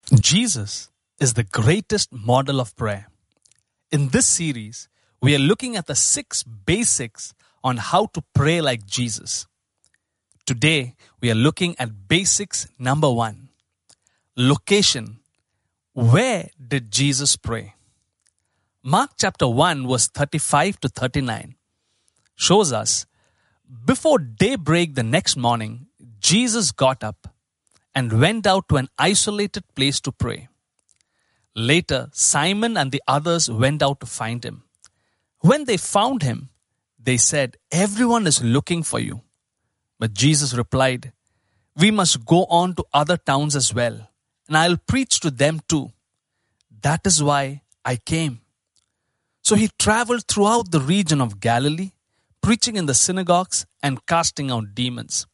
Jesus is the greatest model of prayer. In this series, we are looking at the 6 basics on how to pray like Jesus. Today, we are looking at basics number 1. Location. Where did Jesus pray? Mark chapter 1 verse 35 to 39 shows us, before daybreak the next morning, Jesus got up and went out to an isolated place to pray. Later, Simon and the others went out to find him. When they found him, they said, "Everyone is looking for you." But Jesus replied, "We must go on to other towns as well, and I'll preach to them too. That is why I came." So he traveled throughout the region of Galilee, preaching in the synagogues and casting out demons.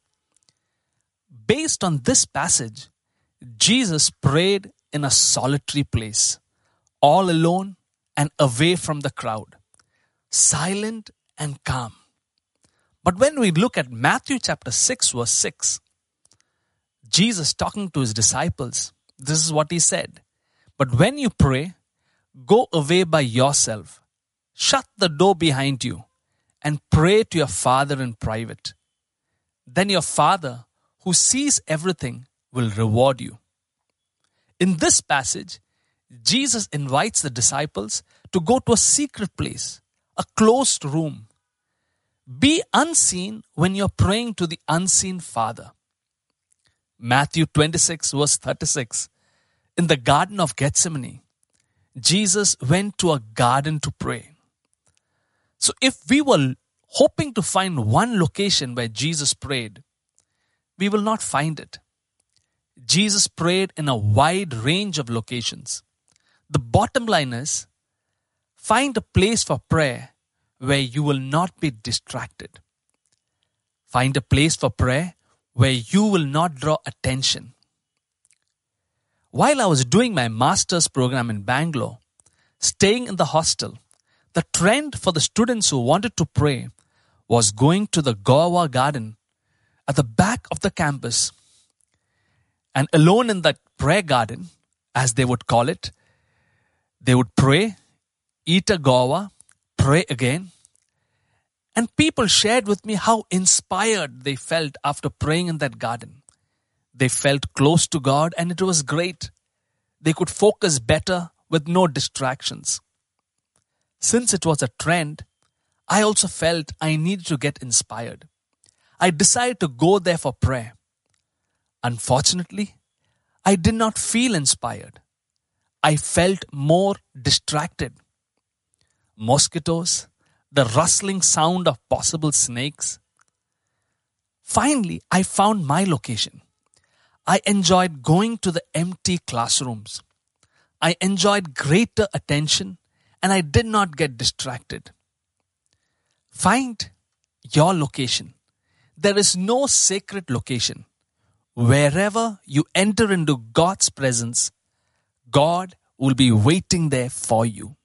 Based on this passage, Jesus prayed in a solitary place, all alone and away from the crowd, silent and calm. But when we look at Matthew chapter 6 verse 6, Jesus talking to his disciples, this is what he said, "But when you pray, go away by yourself, shut the door behind you, and pray to your Father in private. Then your Father, who sees everything, will reward you." In this passage, Jesus invites the disciples to go to a secret place, a closed room. Be unseen when you're praying to the unseen Father. Matthew 26 verse 36, in the Garden of Gethsemane, Jesus went to a garden to pray. So if we were hoping to find one location where Jesus prayed, we will not find it. Jesus prayed in a wide range of locations. The bottom line is, find a place for prayer where you will not be distracted. Find a place for prayer where you will not draw attention. While I was doing my master's program in Bangalore, staying in the hostel, the trend for the students who wanted to pray was going to the Goa garden at the back of the campus. And alone in that prayer garden, as they would call it, they would pray, eat a guava, pray again. And people shared with me how inspired they felt after praying in that garden. They felt close to God and it was great. They could focus better with no distractions. Since it was a trend, I also felt I needed to get inspired. I decided to go there for prayer. Unfortunately, I did not feel inspired. I felt more distracted. Mosquitoes, the rustling sound of possible snakes. Finally, I found my location. I enjoyed going to the empty classrooms. I enjoyed greater attention and I did not get distracted. Find your location. There is no sacred location. Wherever you enter into God's presence, God will be waiting there for you.